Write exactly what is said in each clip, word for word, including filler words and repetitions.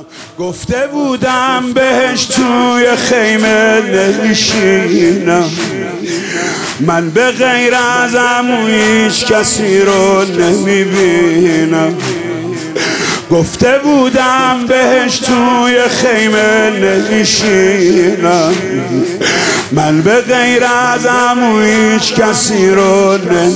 گفته بودم بهش توی خیمه نمیشینم، من به غیر از عمو هیچ کسی رو نمیبینم. گفته بودم بهش توی خیمه نمیشینم، من به غیر از عمو هیچ کسی رو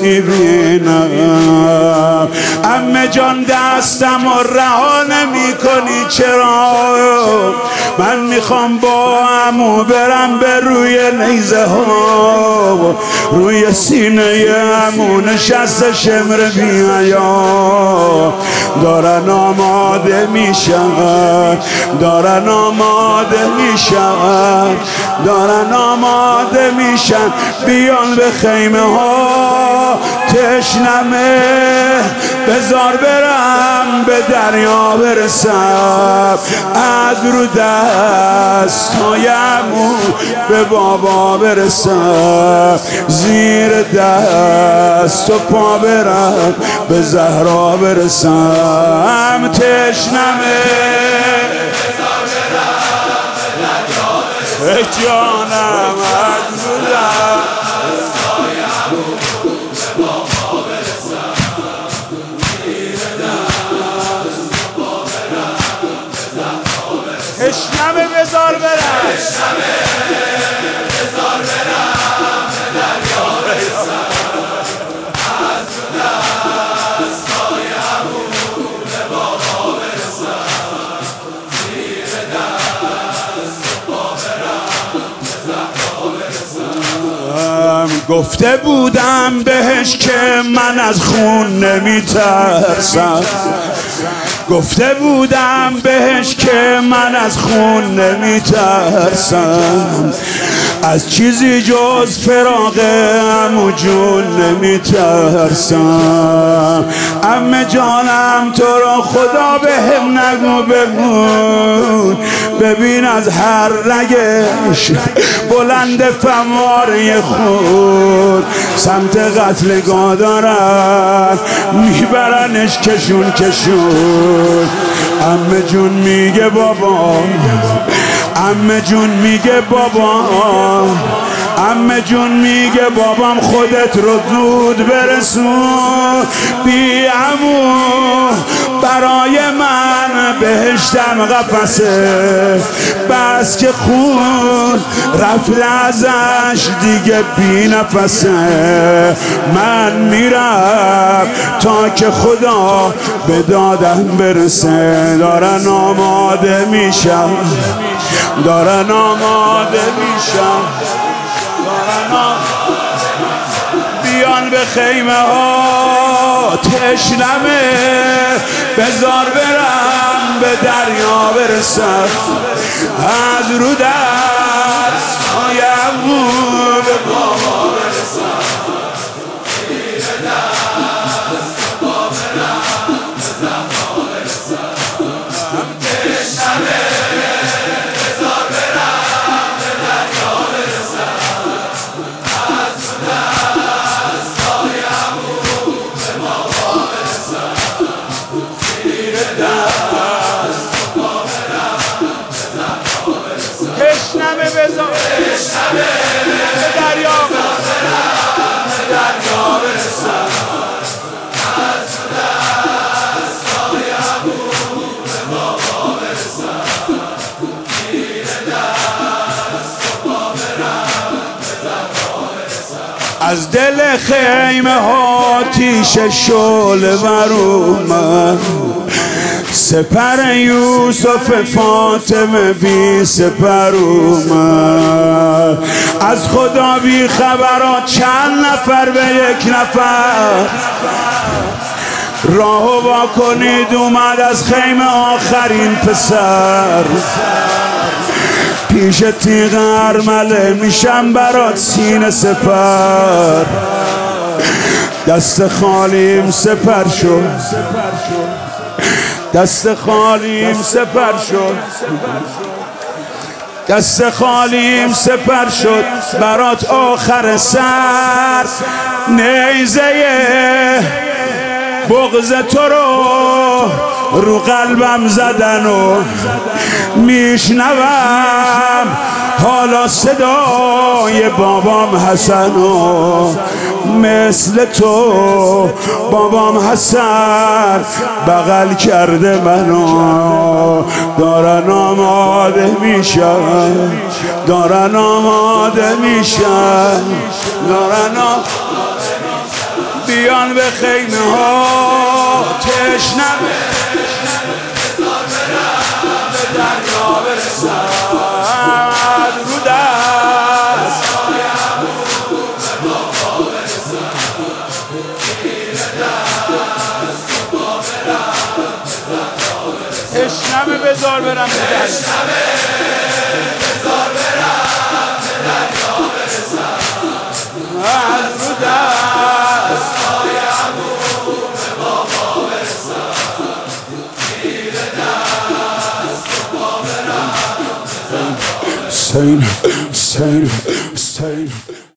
نمیبینم. عمه جان دستم و رها نمی کنی چرا؟ من میخوام با عمو برم به روی نیزه ها، روی سینه عمو نشسته شمر بی‌حیا، دارن آماده میشن، دارن آماده میشن، دارن آماده میشن بیان به خیمه ها. تشنمه بذار برم به دریا برسم، از رو دستای عمو به بابا برسم، زیر دست و پا برم به زهرا برسم. تشنمه ای جانم از رو دستای عمو به بابا برسم، زیر دست و پا برم به زهرا برسم. تشنمه بذار برم، تشنمه بذار برم به دریا برسم، از رو دستای عمو به بابا برسم، زیر دست و پا برم به زهرا برسم. گفته بودم بهش که من از خون نمیترسم، گفته بودم بهش که من از خون نمیترسم، از چیزی جز فراق عمو جون نمیترسم. عمه جانم تو را خدا بهم نگو بمون، ببین از هر رگش بلند فواره خون، سمت قتلگاه دارن میبرنش کشون کشون. عمه جون میگه بابا، عمه جون میگه بابا، عمه جون میگه بابام خودت رو زود برسون، بی عمو برای من بهشتم قفسه، بس که خون رفت ازش دیگه بی نفسه. من میرم تا که خدا به دادم برسه، دارن آماده میشم، دارن آماده میشم، دارن آماده بیان به خیمه ها. تشنمه بذار برم به دریا برسم، از رو دستای عمو به بابا برسم، زیر دست و پا برم به زهرا برسم. تشنمه بذار برم به دریا برسم، از رو دستای عمو به بابا برسم، زیر دست و پا برم به زهرا برسم. تشنمه بذار، تشنمه به دریا برم به دریا برسم، از رو دستای عمو به بابا برسم، زیر دست و پا برم به زهرا برسم. از دل خیمه ها تیش شعله بر اومد، سپر یوسف فاطمه بی سپر اومد، از خدا بی خبرات چند نفر به یک نفر راهو وا کنید اومد از خیمه آخرین پسر. پیش تیغ ارمله میشم برات سینه سپر، دست خالیم سپر شد، دست خالیم سپر شد، دست خالیم سپر شد برات آخر سر. نیزه بغض تو رو رو قلبم زدن و میشنوم حالا صدای بابام حسن و مثل تو بابام حسن بغل کرده منو دارن آماده میشن دارن آماده میشن دارن آماده بیان به خیمه ها تشنم به دریا برسن رو دست تشنمه بذار برم به دریا رو دست Stain, stain, stain.